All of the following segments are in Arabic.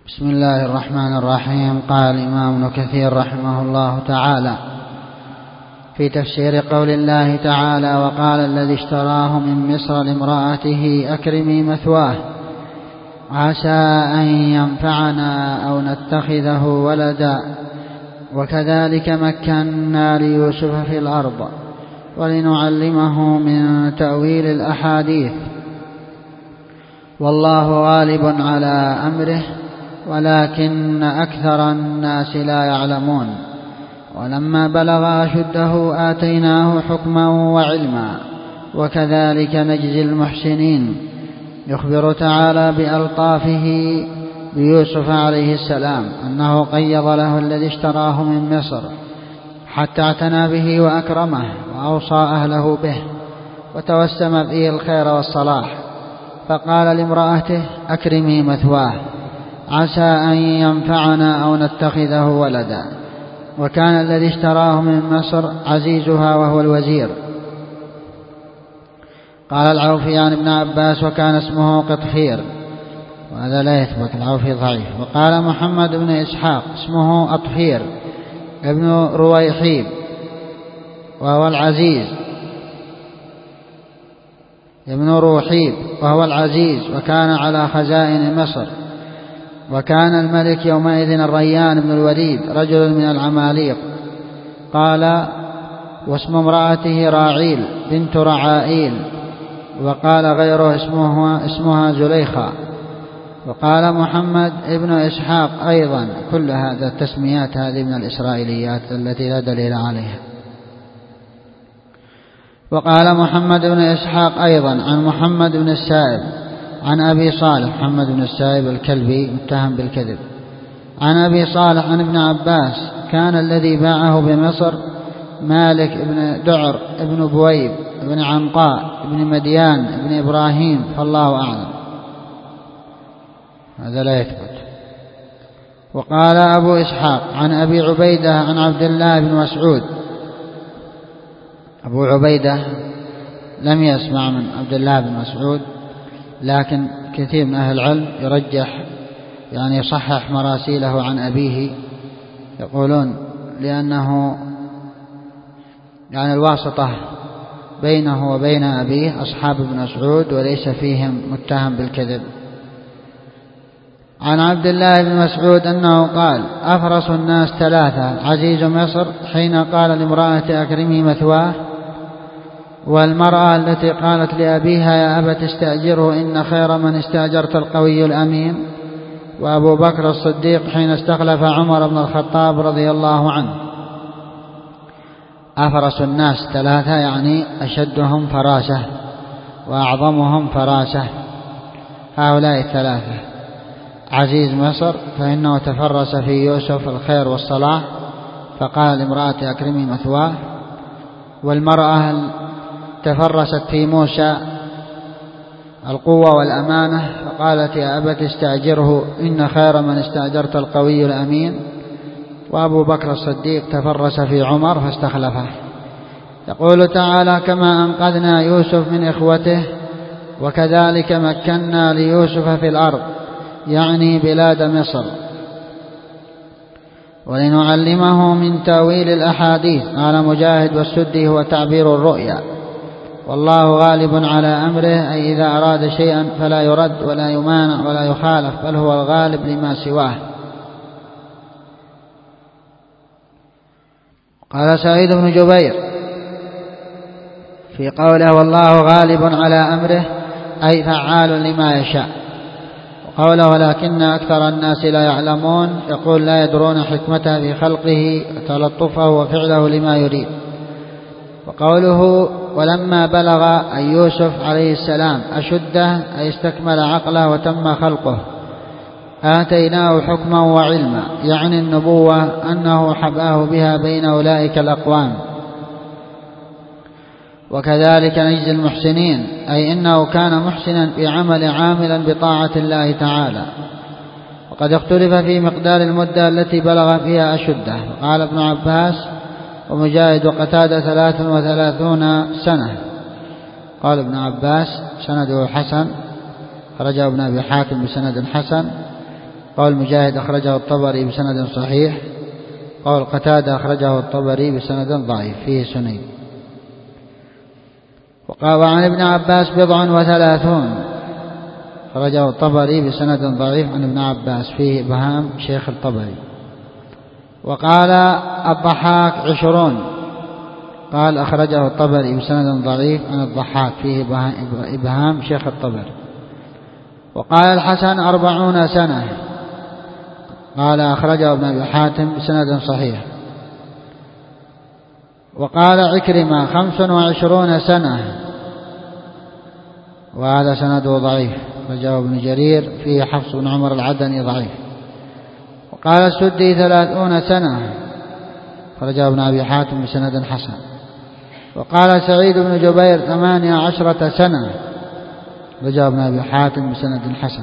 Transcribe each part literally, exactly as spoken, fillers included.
بسم الله الرحمن الرحيم. قال الإمام ابن كثير رحمه الله تعالى في تفسير قول الله تعالى: وقال الذي اشتراه من مصر لامرأته أكرمي مثواه عسى أن ينفعنا أو نتخذه ولدا وكذلك مكنا ليوسف في الأرض ولنعلمه من تأويل الأحاديث والله غالب على أمره ولكن أكثر الناس لا يعلمون. ولما بلغ أشده آتيناه حكما وعلما وكذلك نجزي المحسنين. يخبر تعالى بألطافه بيوسف عليه السلام أنه قيض له الذي اشتراه من مصر حتى اعتنى به وأكرمه وأوصى أهله به وتوسم به الخير والصلاح، فقال لامرأته: أكرمي مثواه عسى أن ينفعنا أو نتخذه ولدا. وكان الذي اشتراه من مصر عزيزها وهو الوزير. قال العوفي عن ابن عباس: وكان اسمه قطفير، وهذا لا يثبت، العوفي ضعيف. وقال محمد بن إسحاق اسمه أطفير ابن رويحيب وهو العزيز ابن روحيب وهو العزيز وكان على خزائن مصر. وكان الملك يومئذ الريان بن الوليد رجل من العماليق. قال: واسم امرأته راعيل بنت رعائيل. وقال غيره اسمها, اسمها زليخة. وقال محمد ابن إسحاق أيضا. كل هذا التسميات هذه من الإسرائيليات التي لا دليل عليها. وقال محمد بن إسحاق أيضا عن محمد بن السائب عن أبي صالح، محمد بن السائب الكلبي متهم بالكذب، عن أبي صالح عن ابن عباس: كان الذي باعه بمصر مالك بن دعر بن بويب بن عنقاء بن مديان بن إبراهيم، فالله أعلم. هذا لا يثبت. وقال أبو إسحاق عن أبي عبيدة عن عبد الله بن مسعود. أبو عبيدة لم يسمع من عبد الله بن مسعود، لكن كثير من أهل العلم يرجح يعني يصحح مراسيله عن أبيه، يقولون لأنه يعني الواسطة بينه وبين أبيه أصحاب ابن مسعود وليس فيهم متهم بالكذب. عن عبد الله بن مسعود أنه قال: أفرس الناس ثلاثة: عزيز مصر حين قال لامرأة أكرمي مثواه، والمرأة التي قالت لأبيها: يا أبت استأجره إن خير من استأجرت القوي الأمين، وأبو بكر الصديق حين استخلف عمر بن الخطاب رضي الله عنه. أفرس الناس ثلاثة يعني أشدهم فراسة وأعظمهم فراسة، هؤلاء الثلاثة: عزيز مصر فإنه تفرس في يوسف الخير والصلاح فقال لامرأة أكرمي مثواه، والمرأة تفرست في موسى القوة والأمانة فقالت: يا أبت استأجره إن خير من استأجرت القوي الأمين، وأبو بكر الصديق تفرس في عمر فاستخلفه. يقول تعالى: كما أنقذنا يوسف من إخوته وكذلك مكنا ليوسف في الأرض، يعني بلاد مصر، ولنعلمه من تأويل الأحاديث. قال مجاهد: والسدي هو تعبير الرؤيا، والله غالب على أمره، أي إذا أراد شيئا فلا يرد ولا يمانع ولا يخالف، بل هو الغالب لما سواه. قال سعيد بن جبير في قوله: والله غالب على أمره، أي فعال لما يشاء. وقوله: ولكن أكثر الناس لا يعلمون، يقول لا يدرون حكمته في خلقه وتلطفه وفعله لما يريد. وقوله: ولما بلغ أي يوسف عليه السلام أشده، أي استكمل عقله وتم خلقه، آتيناه حكما وعلما، يعني النبوة، أنه حباه بها بين أولئك الأقوام. وكذلك نجزي المحسنين، أي إنه كان محسنا في عمل عاملا بطاعة الله تعالى. وقد اختلف في مقدار المدة التي بلغ فيها أشده، قال ابن عباس ومجاهد وقتادة ثلاث وثلاثون سنة. قال ابن عباس سنده حسن، خرجه ابن أبي حاتم بسند حسن، قول مجاهد أخرجه الطبري بسند صحيح. قول قتادة أخرجه الطبري بسند ضعيف فيه سنين. وعن ابن عباس بضع وثلاثون أخرجه الطبري بسند ضعيف عن ابن عباس فيه إبهام شيخ الطبري. وقال الضحاك عشرون قال أخرجه الطبري بسند ضعيف عن الضحاك فيه إبهام شيخ الطبري. وقال الحسن أربعون سنة قال أخرجه ابن أبي حاتم بسند صحيح. وقال عكرمة خمس وعشرون سنة وهذا سنده ضعيف أخرجه ابن جرير فيه حفص بن عمر العدني ضعيف. وقال السدي ثلاثون سنة أخرجه ابن أبي حاتم بسند حسن. وقال سعيد بن جبير ثمانية عشرة سنة أخرجه ابن أبي حاتم بسند حسن.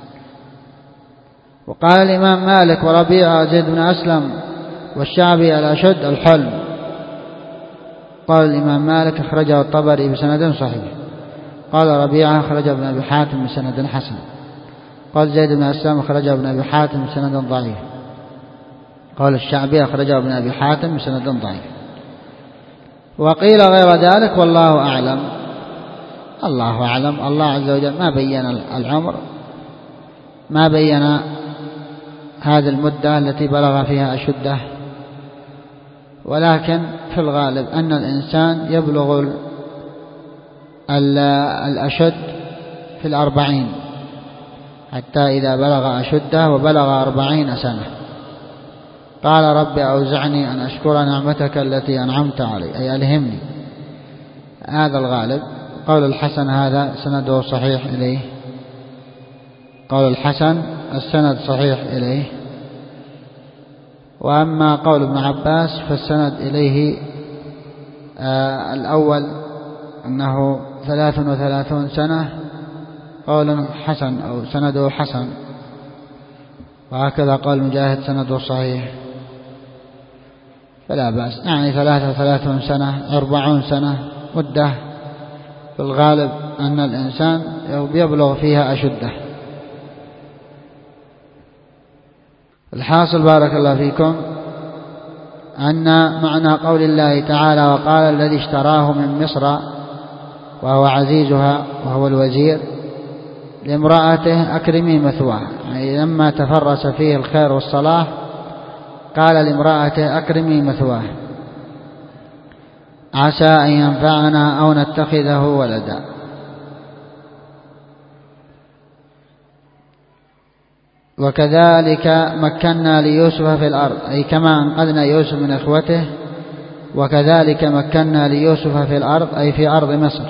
وقال الإمام مالك وربيعة زيد بن أسلم والشعبي الأشد الحلم. قال الإمام مالك أخرجه الطبري بسند صحيح. قال ربيعة أخرجه ابن أبي حاتم بسند حسن. قال زيد بن أسلم أخرجه ابن أبي حاتم بسند ضعيف. قال الشعبي أخرجه ابن أبي حاتم بسند ضعيف. وقيل غير ذلك والله أعلم. الله أعلم. الله عز وجل ما بين العمر، ما بين هذه المدة التي بلغ فيها أشده، ولكن في الغالب أن الإنسان يبلغ الأشد في الأربعين، حتى إذا بلغ أشده وبلغ أربعين سنة قال رب أوزعني أن أشكر نعمتك التي أنعمت علي، أي ألهمني. هذا الغالب. قول الحسن هذا سنده صحيح إليه. قول الحسن السند صحيح إليه. وأما قول ابن عباس فالسند إليه آه الأول أنه ثلاث وثلاثون سنة قول حسن أو سنده حسن. وهكذا قال مجاهد سنده صحيح، فلا بأس. يعني ثلاثة وثلاثون سنة أربعون سنة مدة في الغالب أن الإنسان يبلغ فيها أشده. الحاصل بارك الله فيكم أن معنى قول الله تعالى وقال الذي اشتراه من مصر وهو عزيزها وهو الوزير لامرأته أكرمي مثواه، يعني لما تفرس فيه الخير والصلاح قال لامرأته أكرمي مثواه عسى أن ينفعنا أو نتخذه ولدا. وكذلك مكنا ليوسف في الأرض، أي كما أنقذنا يوسف من إخوته وكذلك مكنا ليوسف في الأرض، أي في أرض مصر،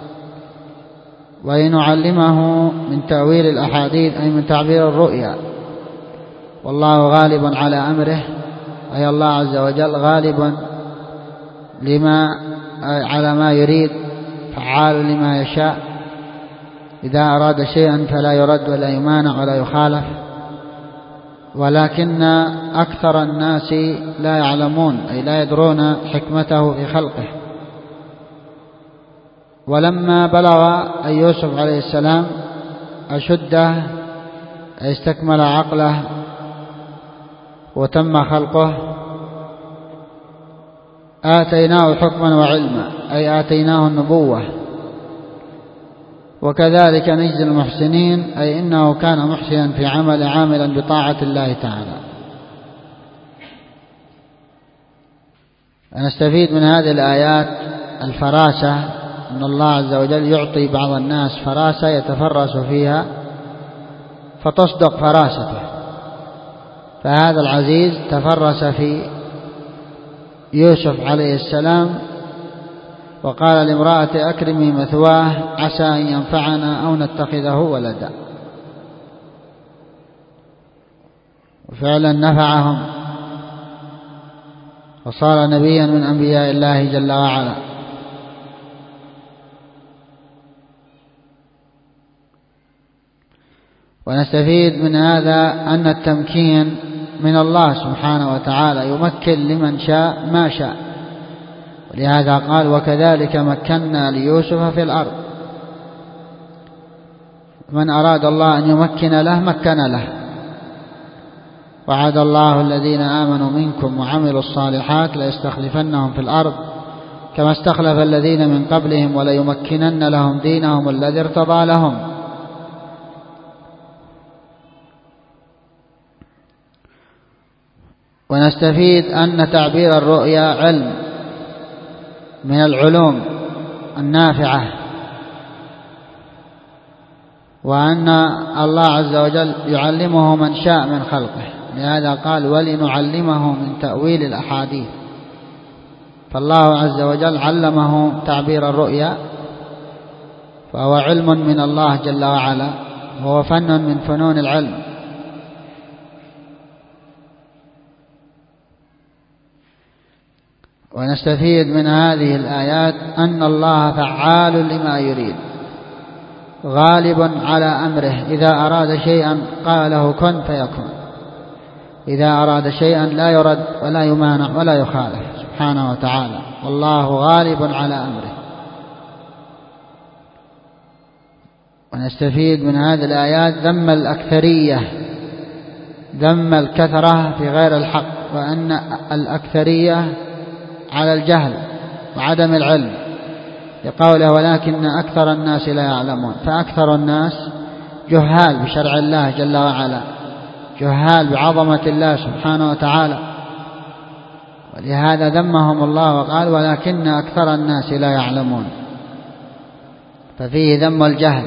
ولنعلمه من تأويل الأحاديث، أي من تعبير الرؤيا. والله غالب على أمره، أي الله عز وجل غالب لما على ما يريد، فعال لما يشاء. إذا أراد شيئا فلا يرد ولا يمانع ولا يخالف، ولكن أكثر الناس لا يعلمون، أي لا يدرون حكمته في خلقه. ولما بلغ يوسف عليه السلام أشده، استكمل عقله وتم خلقه، آتيناه حكما وعلما، أي آتيناه النبوة. وكذلك نجزي المحسنين، أي إنه كان محسنا في عمل عاملا بطاعة الله تعالى. نستفيد من هذه الآيات الفراسة، أن الله عز وجل يعطي بعض الناس فراسة يتفرس فيها فتصدق فراسته. فهذا العزيز تفرس في يوسف عليه السلام وقال لامرأة أكرمي مثواه عسى أن ينفعنا أو نتخذه ولدا، وفعلا نفعهم وصار نبيا من أنبياء الله جل وعلا. ونستفيد من هذا أن التمكين من الله سبحانه وتعالى، يمكن لمن شاء ما شاء، ولهذا قال وكذلك مكنا ليوسف في الأرض. من أراد الله أن يمكن له مكن له، وعد الله الذين آمنوا منكم وعملوا الصالحات ليستخلفنهم في الأرض كما استخلف الذين من قبلهم وليمكنن لهم دينهم الذي ارتضى لهم. ونستفيد أن تعبير الرؤيا علم من العلوم النافعة، وأن الله عز وجل يعلمه من شاء من خلقه، لهذا قال ولنعلمه من تأويل الأحاديث. فالله عز وجل علمه تعبير الرؤيا، فهو علم من الله جل وعلا، وهو فن من فنون العلم. ونستفيد من هذه الآيات أن الله فعال لما يريد، غالب على أمره، إذا أراد شيئا قال له كن فيكون، إذا أراد شيئا لا يرد ولا يمانع ولا يخالف سبحانه وتعالى، والله غالب على أمره. ونستفيد من هذه الآيات ذم الأكثرية، ذم الكثرة في غير الحق، وأن الأكثرية على الجهل وعدم العلم، لقوله ولكن أكثر الناس لا يعلمون. فأكثر الناس جهال بشرع الله جل وعلا، جهال بعظمة الله سبحانه وتعالى، ولهذا ذمهم الله وقال ولكن أكثر الناس لا يعلمون، ففيه ذم الجهل.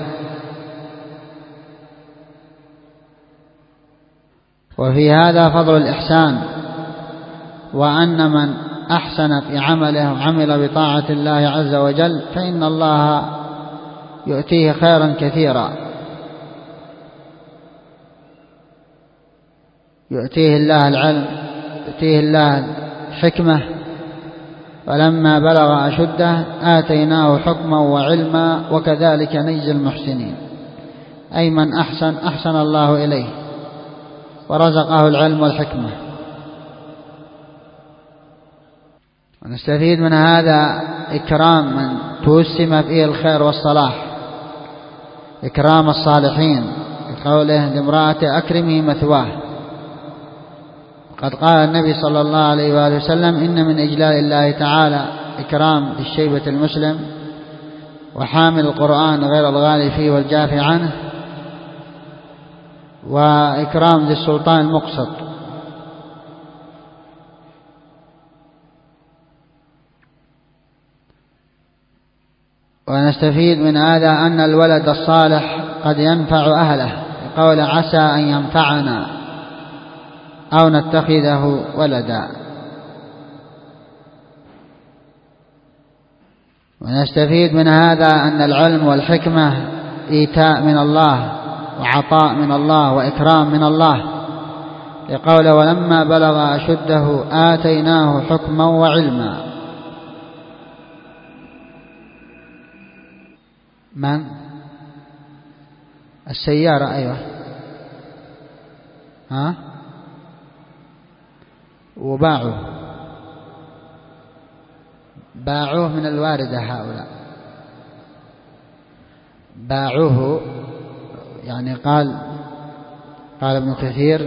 وفي هذا فضل الإحسان، وأن من أحسن في عمله وعمل بطاعة الله عز وجل فإن الله يؤتيه خيرا كثيرا، يؤتيه الله العلم، يؤتيه الله الحكمة. فلما بلغ أشده آتيناه حكما وعلما وكذلك نجزي المحسنين، أي من أحسن أحسن الله إليه ورزقه العلم والحكمة. ونستفيد من هذا إكرام من توسم فيه الخير والصلاح، إكرام الصالحين، قوله لامرأة أكرمي مثواه. قد قال النبي صلى الله عليه وآله وسلم إن من إجلال الله تعالى إكرام ذي الشيبة المسلم وحامل القرآن غير الغالي فيه والجافي عنه، وإكرام ذي السلطان المقسط. ونستفيد من هذا أن الولد الصالح قد ينفع أهله، قول عسى أن ينفعنا أو نتخذه ولدا. ونستفيد من هذا أن العلم والحكمة إيتاء من الله وعطاء من الله وإكرام من الله، لقول ولما بلغ أشده آتيناه حكما وعلما. من؟ السيارة، أيوة. ها؟ وباعوه، باعوه من الواردة هؤلاء، باعوه يعني قال قال ابن كثير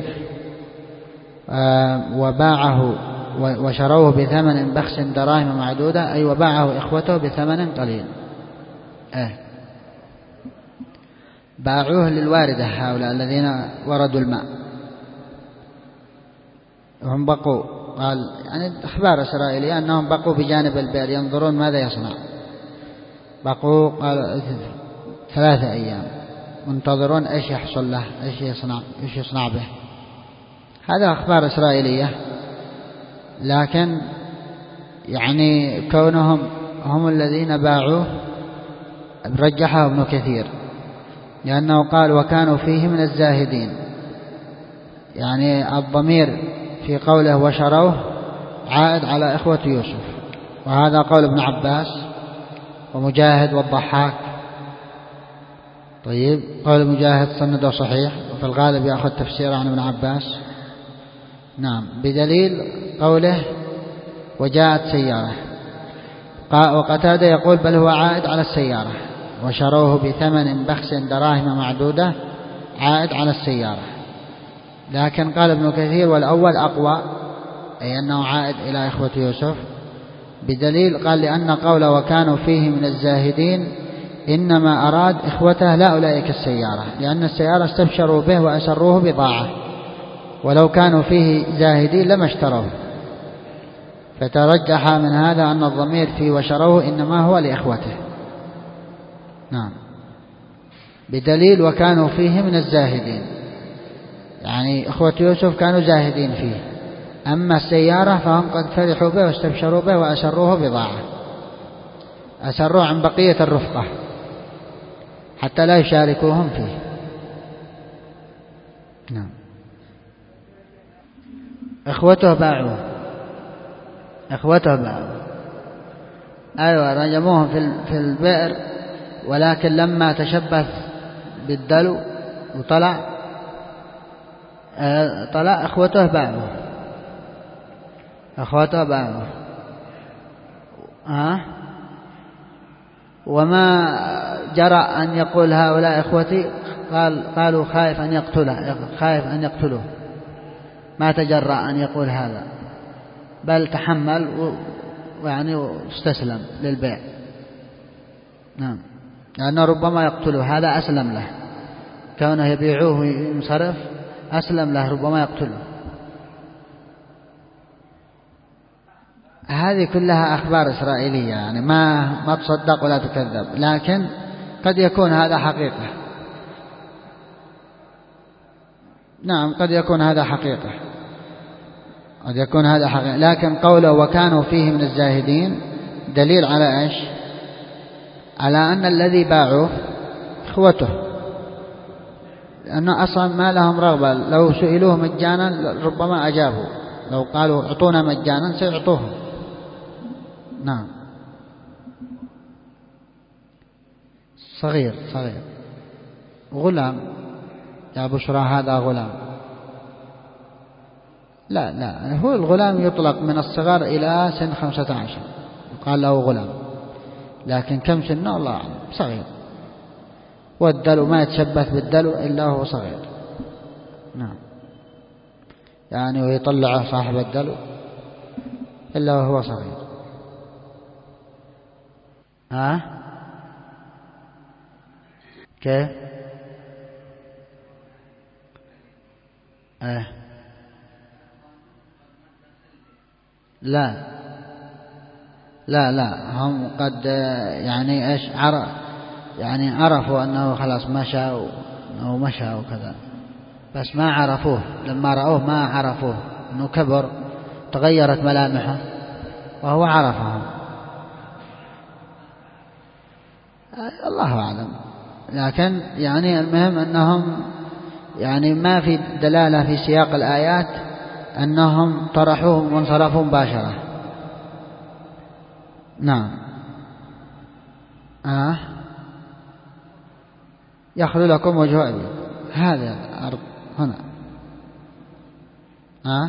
آه وباعه وشروه بثمن بخس دراهم معدودة، أي وباعه إخوته بثمن قليل. آه باعوه للواردة هؤلاء الذين وردوا الماء، هم بقوا، قال يعني أخبار إسرائيلية أنهم بقوا بجانب البئر ينظرون ماذا يصنع، بقوا قال ثلاثة أيام منتظرون إيش يحصل له، إيش يصنع إيش يصنع به. هذا أخبار إسرائيلية، لكن يعني كونهم هم الذين باعوه رجحه ابن كثير، لأنه قال وكانوا فيه من الزاهدين، يعني الضمير في قوله وشروه عائد على إخوة يوسف، وهذا قول ابن عباس ومجاهد والضحاك. طيب قول مجاهد سنده صحيح، وفي الغالب يأخذ تفسير عن ابن عباس، نعم، بدليل قوله وجاءت سيارة. وقتادة يقول بل هو عائد على السيارة، وشروه بثمن بخس دراهم معدودة، عائد على السيارة، لكن قال ابن كثير والأول أقوى، أي أنه عائد إلى إخوة يوسف، بدليل قال لأن قوله وكانوا فيه من الزاهدين إنما أراد إخوته لا أولئك السيارة، لأن السيارة استبشروا به وأسروه بضاعة، ولو كانوا فيه زاهدين لما اشتروه، فترجح من هذا أن الضمير في وشروه إنما هو لإخوته. نعم، بدليل وكانوا فيه من الزاهدين، يعني إخوة يوسف كانوا زاهدين فيه، أما السيارة فهم قد فرحوا به واستبشروا به وأسروه بضاعة، أسروه عن بقية الرفقة حتى لا يشاركوهم فيه. نعم. إخوته باعوه، إخوته باعوه، أيوة رجموهم في البئر، ولكن لما تشبث بالدلو وطلع طلع إخوته باعوه، إخوته باعوه. ها وما جرى أن يقول هؤلاء إخوتي، قال قالوا خائف أن يقتله، خائف أن يقتلوه، ما تجرأ أن يقول هذا، بل تحمل ويعني واستسلم للبيع. نعم، لأنه ربما يقتله، هذا أسلم له، كونه يبيعوه وينصرف أسلم له، ربما يقتله. هذه كلها أخبار إسرائيلية، يعني ما ما تصدق ولا تكذب، لكن قد يكون هذا حقيقة. نعم، قد يكون هذا حقيقة، قد يكون هذا حقيقة، لكن قوله وكانوا فيه من الزاهدين دليل على إيش؟ على أن الذي باعوه إخوته، لأنه أصلا ما لهم رغبة، لو سئلوه مجانا ربما أجابوا، لو قالوا اعطونا مجانا سيعطوه. نعم، صغير صغير غلام، يا بشرى هذا غلام. لا لا، هو الغلام يطلق من الصغر إلى سن خمسة عشر يقال له غلام، لكن كم سنه الله أعلم، صغير، والدلو ما يتشبث بالدلو إلا هو صغير. نعم، يعني ويطلع صاحب الدلو إلا وهو صغير. ها كيف؟ اه لا لا لا، هم قد يعني ايش عرف، يعني عرفوا أنه خلاص مشى أو مشى وكذا، بس ما عرفوه، لما رأوه ما عرفوه أنه كبر، تغيرت ملامحه وهو عرفهم. الله أعلم، لكن يعني المهم أنهم يعني ما في دلالة في سياق الآيات أنهم طرحوهم وانصرفوا مباشرة. نعم. آه يخلو لكم وجه أبيكم، هذا الأرض هنا. آه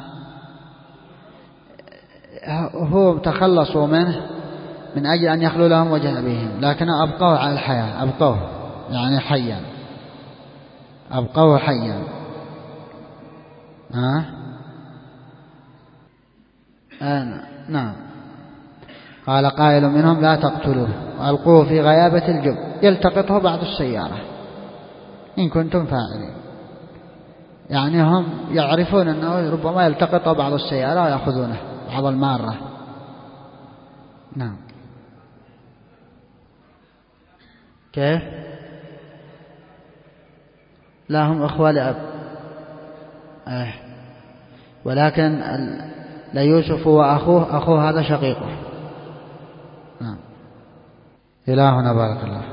هو تخلصوا منه من أجل أن يخلو لهم وجه أبيهم، لكن أبقوه على الحياة، أبقوه يعني حيا، أبقوه حيا. آه آه نعم. قال قائل منهم لا تقتلوه وألقوه في غيابة الجب يلتقطه بعض السيارة إن كنتم فاعلين، يعني هم يعرفون أنه ربما يلتقطه بعض السيارة ويأخذونه بعض المارة. نعم. كيف؟ لا، هم أخوة لأب. آه. ولكن ليوسف وأخوه، أخوه هذا شقيقه. نعم. إلهنا بارك الله.